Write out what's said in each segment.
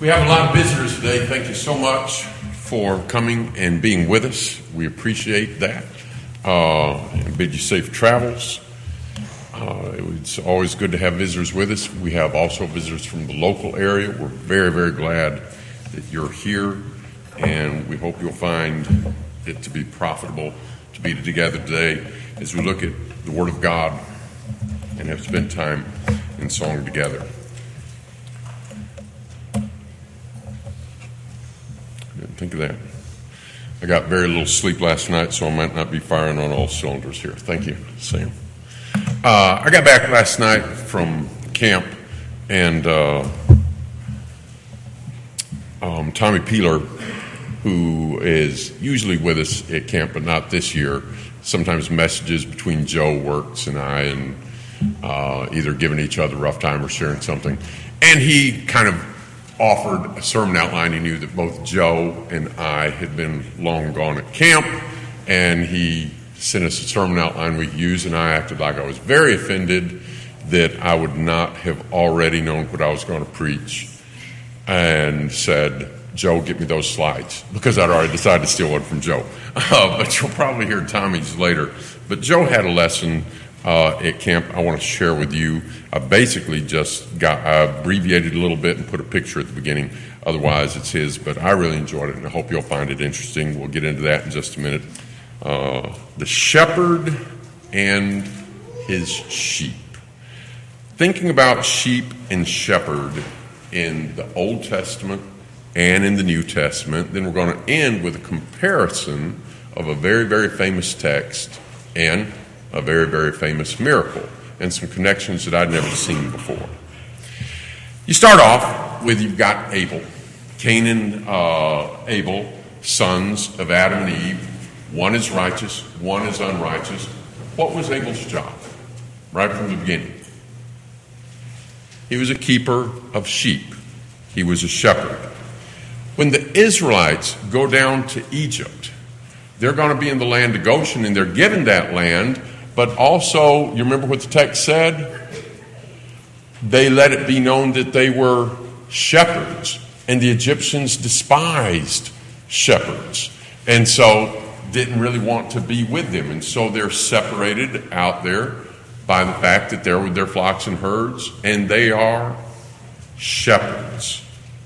We have a lot of visitors today. Thank you so much for coming and being with us. We appreciate that. And bid you safe travels. It's always good to have visitors with us. We have also visitors from the local area. We're very, very glad that you're here, and we hope you'll find it to be profitable to be together today as we look at the Word of God and have spent time in song together. Didn't think of that. I got very little sleep last night, so I might not be firing on all cylinders here. Thank you, Sam. I got back last night from camp, and Tommy Peeler, who is usually with us at camp, but not this year, sometimes messages between Joe Works and I, and either giving each other a rough time or sharing something. And he kind of offered a sermon outline. He knew that both Joe and I had been long gone at camp, and he sent us a sermon outline we could use, and I acted like I was very offended that I would not have already known what I was going to preach, and said, Joe, get me those slides, because I'd already decided to steal one from Joe. But you'll probably hear Tommy's later. But Joe had a lesson at camp I want to share with you. I basically just abbreviated a little bit and put a picture at the beginning. Otherwise, it's his, but I really enjoyed it, and I hope you'll find it interesting. We'll get into that in just a minute. The shepherd and his sheep. Thinking about sheep and shepherd in the Old Testament and in the New Testament, then we're going to end with a comparison of a very, very famous text and a very, very famous miracle, and some connections that I'd never seen before. You start off with, you've got Abel. Cain and Abel, sons of Adam and Eve. One is righteous, one is unrighteous. What was Abel's job? Right from the beginning. He was a keeper of sheep. He was a shepherd. When the Israelites go down to Egypt, they're going to be in the land of Goshen, and they're given that land, but also, you remember what the text said? They let it be known that they were shepherds, and the Egyptians despised shepherds, and so didn't really want to be with them, and so they're separated out there by the fact that they're with their flocks and herds, and they are shepherds.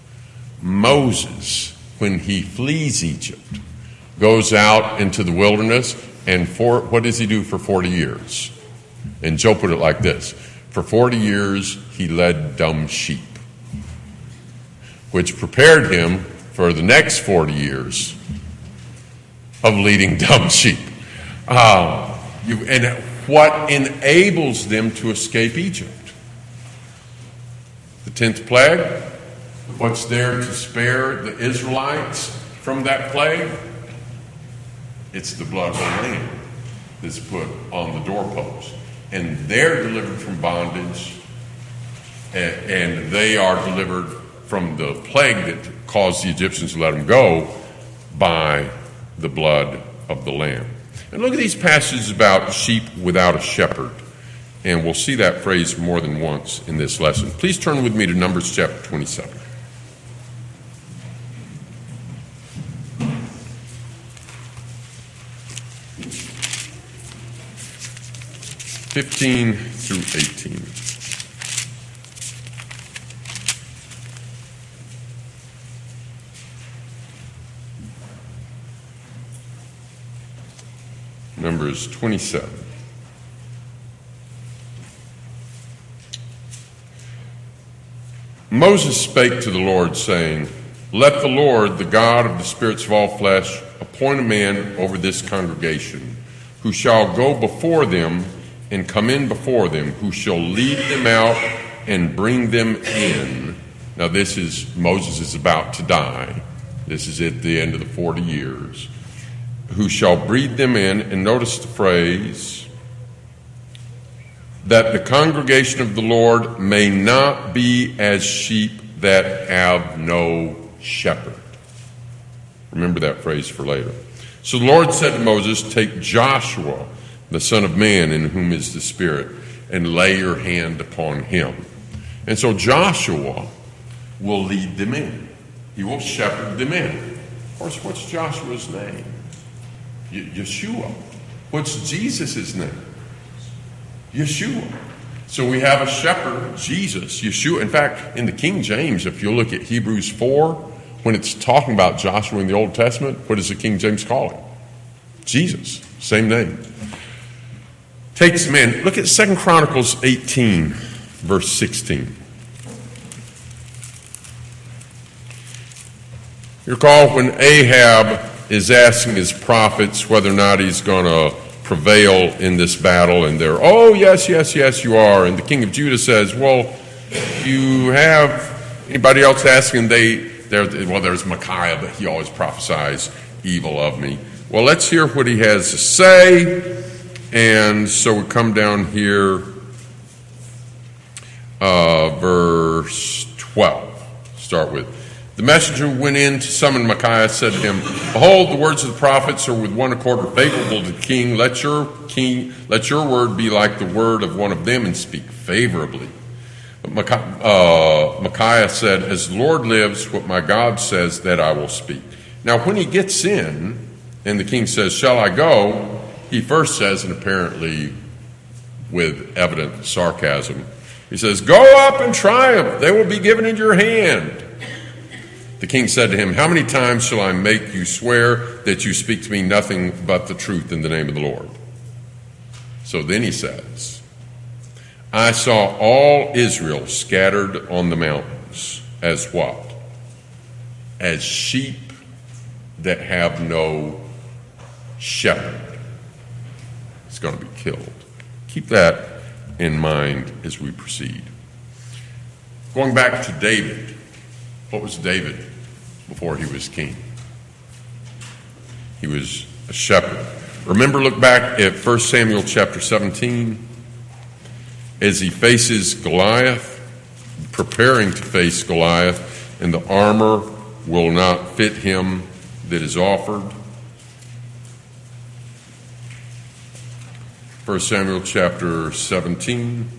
Moses, when he flees Egypt, goes out into the wilderness, and what does he do for 40 years? And Joe put it like this: for 40 years, he led dumb sheep, which prepared him for the next 40 years of leading dumb sheep. And what enables them to escape Egypt? The 10th plague. What's there to spare the Israelites from that plague? It's the blood of the Lamb that's put on the doorpost. And they're delivered from bondage, and they are delivered from the plague that caused the Egyptians to let them go by the blood of the Lamb. And look at these passages about sheep without a shepherd. And we'll see that phrase more than once in this lesson. Please turn with me to Numbers chapter 27. (15 through 18). Numbers 27. Moses spake to the Lord, saying, Let the Lord, the God of the spirits of all flesh, appoint a man over this congregation, who shall go before them and come in before them, who shall lead them out and bring them in. Now Moses is about to die. This is at the end of the 40 years. Who shall breed them in, and notice the phrase, that the congregation of the Lord may not be as sheep that have no shepherd. Remember that phrase for later. So the Lord said to Moses, Take Joshua, the son of man, in whom is the Spirit, and lay your hand upon him. And so Joshua will lead them in. He will shepherd them in. Of course, what's Joshua's name? Yeshua. What's Jesus' name? Yeshua. So we have a shepherd, Jesus, Yeshua. In fact, in the King James, if you look at Hebrews 4, when it's talking about Joshua in the Old Testament, what does the King James call him? Jesus. Same name. Takes him in. Look at 2 Chronicles 18, verse 16. You recall when Ahab is asking his prophets whether or not he's going to prevail in this battle, and they're, oh, yes, you are. And the king of Judah says, well, you have anybody else asking? There's Micaiah, but he always prophesies evil of me. Well, let's hear what he has to say. And so we come down here, verse 12, start with. The messenger went in to summon Micaiah, said to him, behold, the words of the prophets are with one accord favorable to the king. Let your word be like the word of one of them and speak favorably. But Micaiah said, as the Lord lives, what my God says, that I will speak. Now, when he gets in, and the king says, shall I go? He first says, and apparently with evident sarcasm, he says, go up and triumph. They will be given into your hand. The king said to him, how many times shall I make you swear that you speak to me nothing but the truth in the name of the Lord? So then he says, I saw all Israel scattered on the mountains as what? As sheep that have no shepherd. It's going to be killed. Keep that in mind as we proceed. Going back to David. What was David before he was king? He was a shepherd. Remember, look back at 1 Samuel chapter 17. As he faces Goliath, preparing to face Goliath, and the armor will not fit him that is offered. 1 Samuel chapter 17.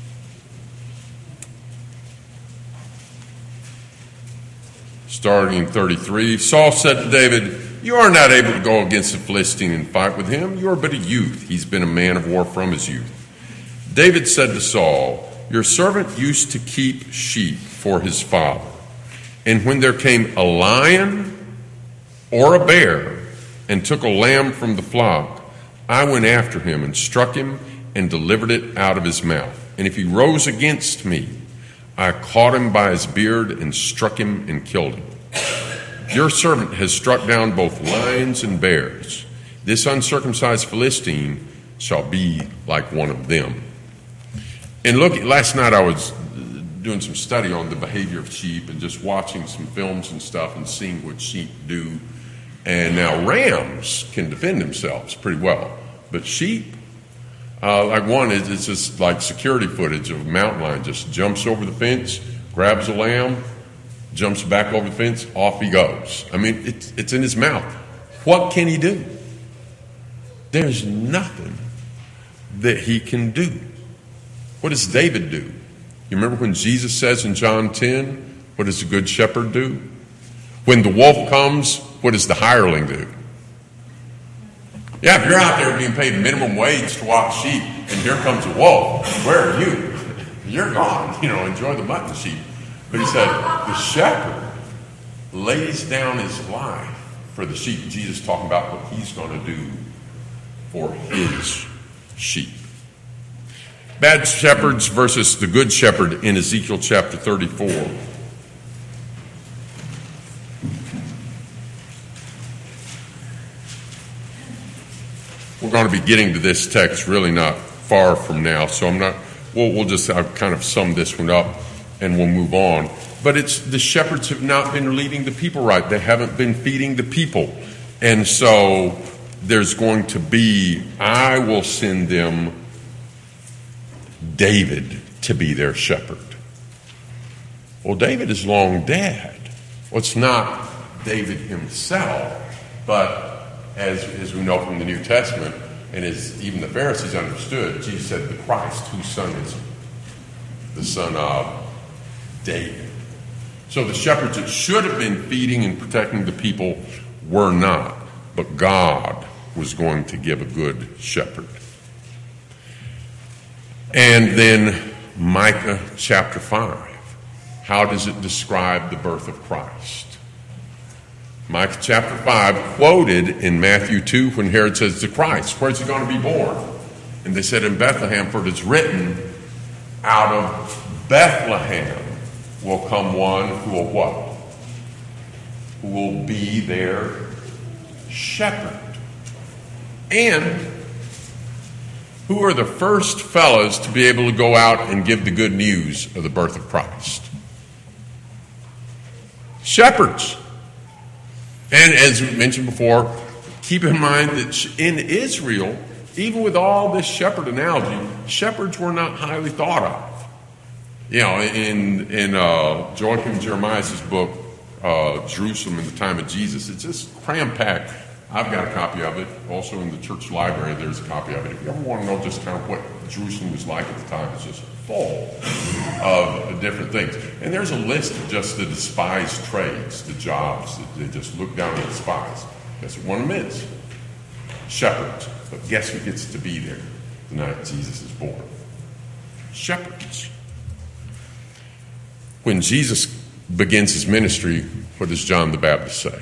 Starting in 33, Saul said to David, you are not able to go against the Philistine and fight with him. You are but a youth. He's been a man of war from his youth. David said to Saul, your servant used to keep sheep for his father. And when there came a lion or a bear and took a lamb from the flock, I went after him and struck him and delivered it out of his mouth. And if he rose against me, I caught him by his beard and struck him and killed him. Your servant has struck down both lions and bears. This uncircumcised Philistine shall be like one of them. And look, last night I was doing some study on the behavior of sheep and just watching some films and stuff and seeing what sheep do. And now rams can defend themselves pretty well, but sheep, like one, it's just like security footage of a mountain lion, just jumps over the fence, grabs a lamb, jumps back over the fence, off he goes. I mean, it's in his mouth. What can he do? There's nothing that he can do. What does David do? You remember when Jesus says in John 10, what does the good shepherd do? When the wolf comes, what does the hireling do? Yeah, if you're out there being paid minimum wage to watch sheep, and here comes a wolf, where are you? You're gone. Enjoy the mutton sheep. But he said, the shepherd lays down his life for the sheep. Jesus talking about what he's going to do for his sheep. Bad shepherds versus the good shepherd in Ezekiel chapter 34. We're going to be getting to this text really not far from now, so we'll just kind of sum this one up and we'll move on. But it's the shepherds have not been leading the people right. They haven't been feeding the people. And so there's going to be, I will send them David to be their shepherd. Well, David is long dead. Well, it's not David himself, but as we know from the New Testament, and as even the Pharisees understood, Jesus said, the Christ, whose son is he? The son of David. So the shepherds that should have been feeding and protecting the people were not. But God was going to give a good shepherd. And then Micah chapter 5. How does it describe the birth of Christ? Micah chapter 5 quoted in Matthew 2 when Herod says to Christ, where's he going to be born? And they said in Bethlehem, for it is written, out of Bethlehem will come one who will what? Who will be their shepherd. And who are the first fellows to be able to go out and give the good news of the birth of Christ? Shepherds. And as we mentioned before, keep in mind that in Israel, even with all this shepherd analogy, shepherds were not highly thought of. You know, in Joachim Jeremiah's book, Jerusalem in the Time of Jesus, it's just cram-packed. I've got a copy of it. Also in the church library, there's a copy of it. If you ever want to know just kind of what Jerusalem was like at the time, it's just full of different things. And there's a list of just the despised trades, the jobs that they just look down and despise. Guess what one of them is? Shepherds. But guess who gets to be there the night Jesus is born? Shepherds. When Jesus begins his ministry, what does John the Baptist say?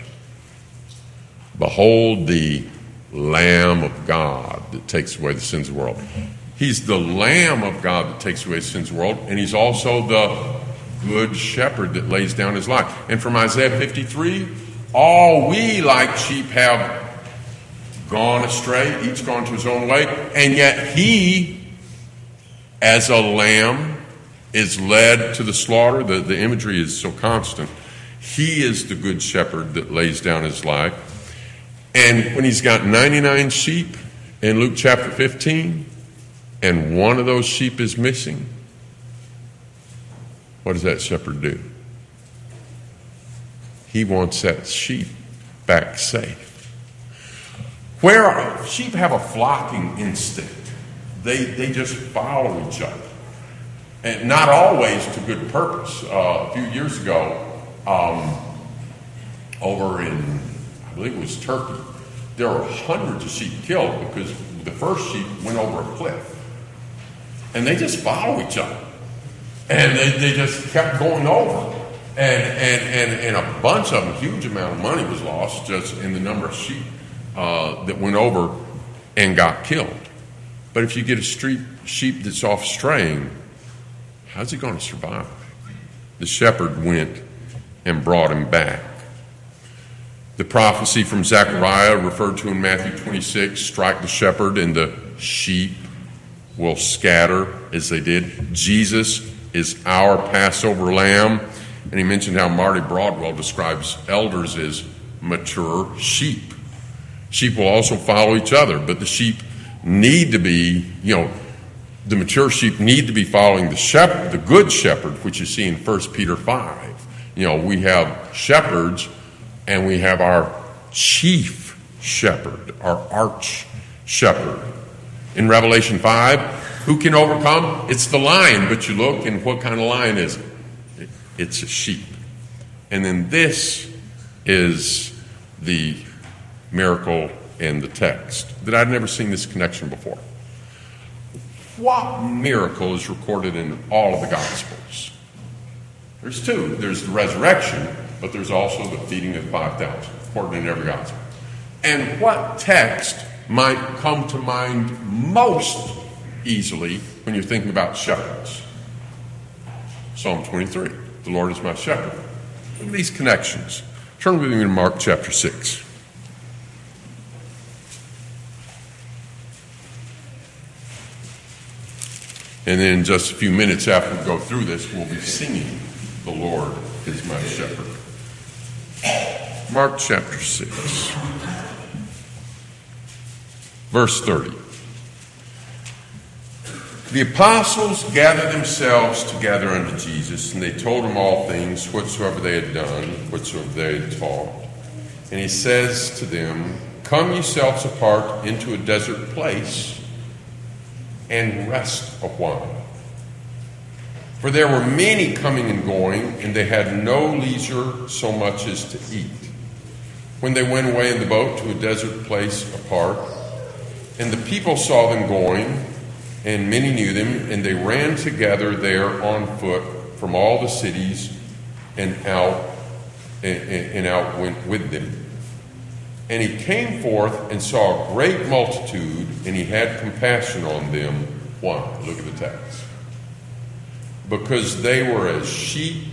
Behold the Lamb of God that takes away the sins of the world. He's the Lamb of God that takes away the sins of the world, and he's also the good shepherd that lays down his life. And from Isaiah 53, all we like sheep have gone astray, each gone to his own way, and yet he, as a lamb, is led to the slaughter. The imagery is so constant. He is the good shepherd that lays down his life. And when he's got 99 sheep in Luke chapter 15, and one of those sheep is missing, what does that shepherd do? He wants that sheep back safe. Where sheep have a flocking instinct, they just follow each other. And not always to good purpose. A few years ago, over in, I believe it was Turkey, there were hundreds of sheep killed because the first sheep went over a cliff. And they just follow each other. And they just kept going over. And a bunch of them, huge amount of money was lost just in the number of sheep that went over and got killed. But if you get a sheep that's off straying, how's he going to survive? The shepherd went and brought him back. The prophecy from Zechariah referred to in Matthew 26, strike the shepherd and the sheep will scatter as they did. Jesus is our Passover lamb. And he mentioned how Marty Broadwell describes elders as mature sheep. Sheep will also follow each other, but the sheep need to be, the mature sheep need to be following the shepherd, the good shepherd, which you see in 1 Peter 5. We have shepherds and we have our chief shepherd, our arch shepherd. In Revelation 5, who can overcome? It's the lion, but you look and what kind of lion is it? It's a sheep. And then this is the miracle in the text that I'd never seen this connection before. What miracle is recorded in all of the Gospels? There's two. There's the resurrection, but there's also the feeding of 5,000, recorded in every Gospel. And what text might come to mind most easily when you're thinking about shepherds? Psalm 23, the Lord is my shepherd. Look at these connections. Turn with me to Mark chapter 6. And then in just a few minutes after we go through this, we'll be singing, the Lord is my shepherd. Mark chapter 6, verse 30. The apostles gathered themselves together unto Jesus, and they told him all things, whatsoever they had done, whatsoever they had taught. And he says to them, come yourselves apart into a desert place, and rest a while. For there were many coming and going, and they had no leisure so much as to eat. When they went away in the boat to a desert place apart, and the people saw them going, and many knew them, and they ran together there on foot from all the cities, and out went with them. And he came forth and saw a great multitude, and he had compassion on them. Why? Look at the text. Because they were as sheep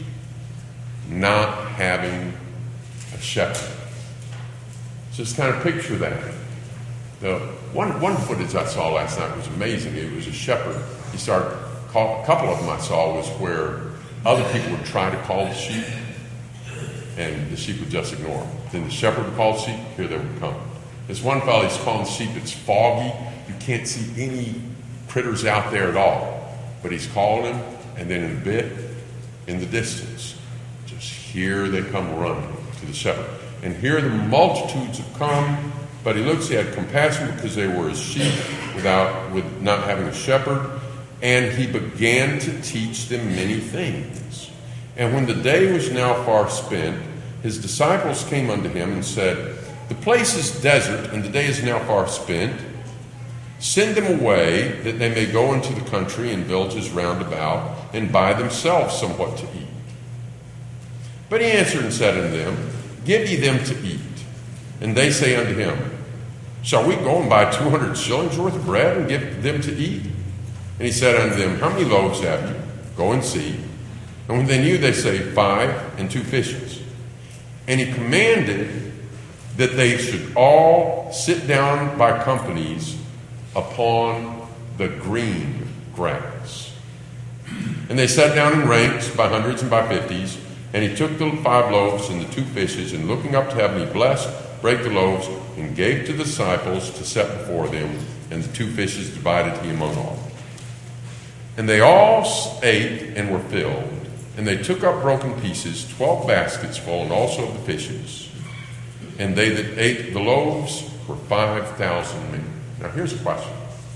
not having a shepherd. Just kind of picture that. The one footage I saw last night was amazing. It was a shepherd. A couple of them I saw was where other people would try to call the sheep, and the sheep would just ignore them. Then the shepherd would call the sheep, here they would come. This one fellow, he's calling the sheep, it's foggy. You can't see any critters out there at all. But he's calling them, and then in a bit, in the distance, just here they come running to the shepherd. And here the multitudes have come, but he looks, he had compassion because they were as sheep with not having a shepherd, and he began to teach them many things. And when the day was now far spent, his disciples came unto him and said, The place is desert, and the day is now far spent. Send them away, that they may go into the country and villages round about, and buy themselves somewhat to eat. But he answered and said unto them, Give ye them to eat. And they say unto him, Shall we go and buy 200 shillings worth of bread and give them to eat? And he said unto them, How many loaves have you? Go and see. And when they knew, they say, 5 and 2 fishes. And he commanded that they should all sit down by companies upon the green grass. And they sat down in ranks by hundreds and by fifties. And he took the 5 loaves and the 2 fishes, and looking up to heaven, he blessed, brake the loaves, and gave to the disciples to set before them, and the 2 fishes divided he among all. And they all ate and were filled. And they took up broken pieces, 12 baskets full, and also of the fishes. And they that ate the loaves were 5,000 men. Now here's a question.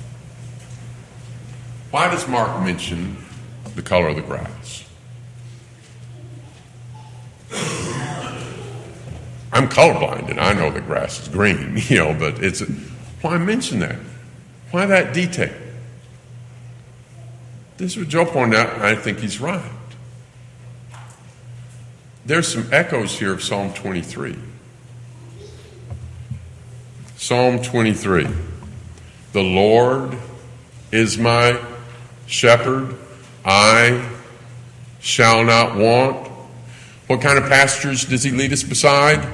Why does Mark mention the color of the grass? I'm colorblind, and I know the grass is green, but why mention that? Why that detail? This is what Joe pointed out, and I think he's right. There's some echoes here of Psalm 23. Psalm 23. The Lord is my shepherd, I shall not want. What kind of pastures does he lead us beside?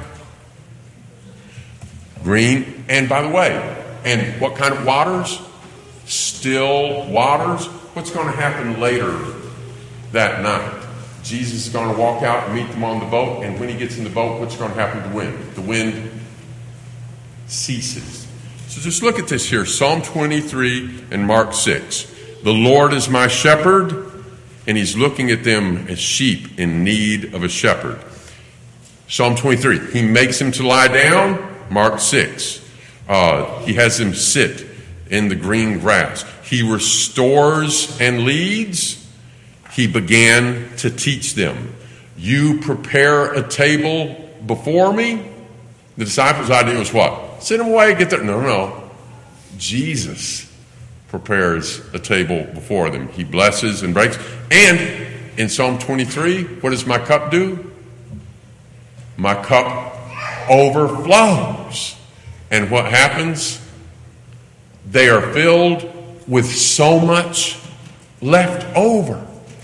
Green. And by the way, and what kind of waters? Still waters. What's going to happen later that night? Jesus is going to walk out and meet them on the boat, and when he gets in the boat, what's going to happen to the wind? The wind ceases. So just look at this here, Psalm 23 and Mark 6. The Lord is my shepherd, and he's looking at them as sheep in need of a shepherd. Psalm 23, he makes them to lie down. Mark 6, he has them sit in the green grass. He restores and leads. He began to teach them. You prepare a table before me. The disciples' idea was what? Send them away, get there. No. Jesus prepares a table before them. He blesses and breaks. And in Psalm 23, what does my cup do? My cup overflows. And what happens? They are filled with so much left over.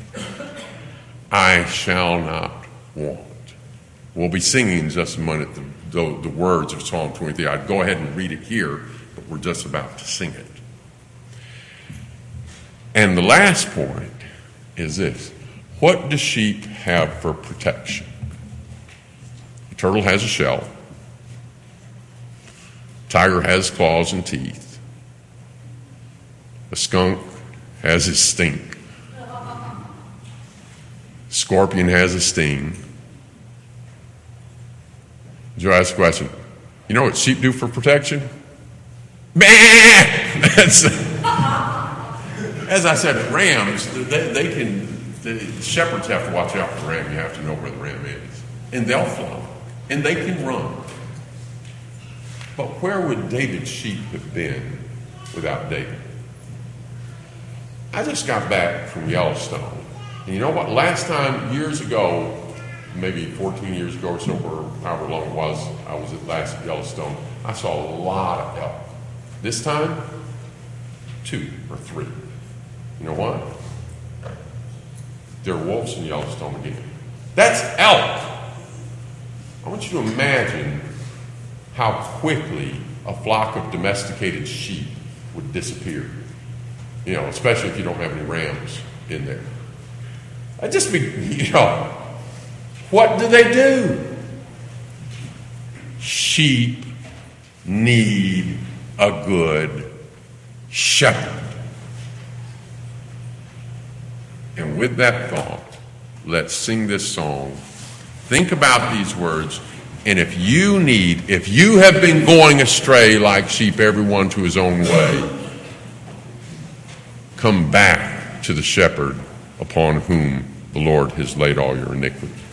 I shall not want. We'll be singing in just a minute the words of Psalm 23. I'd go ahead and read it here, but we're just about to sing it. And the last point is this. What do sheep have for protection? A turtle has a shell. Tiger has claws and teeth. A skunk has his stink. Scorpion has a sting. Joe asked a question. You know what sheep do for protection? As I said, rams, they can the shepherds have to watch out for the ram. You have to know where the ram is. And they'll flock. And they can run. But where would David's sheep have been without David? I just got back from Yellowstone. And you know what? Last time, years ago, maybe 14 years ago or so, or however long it was, I was at last Yellowstone, I saw a lot of elk. This time, 2 or 3. You know what? There are wolves in Yellowstone again. That's elk. I want you to imagine how quickly a flock of domesticated sheep would disappear. You know, especially if you don't have any rams in there. I'd just be, what do? Sheep need a good shepherd. And with that thought, let's sing this song. Think about these words. And if you have been going astray like sheep, everyone to his own way, come back to the shepherd upon whom the Lord has laid all your iniquity.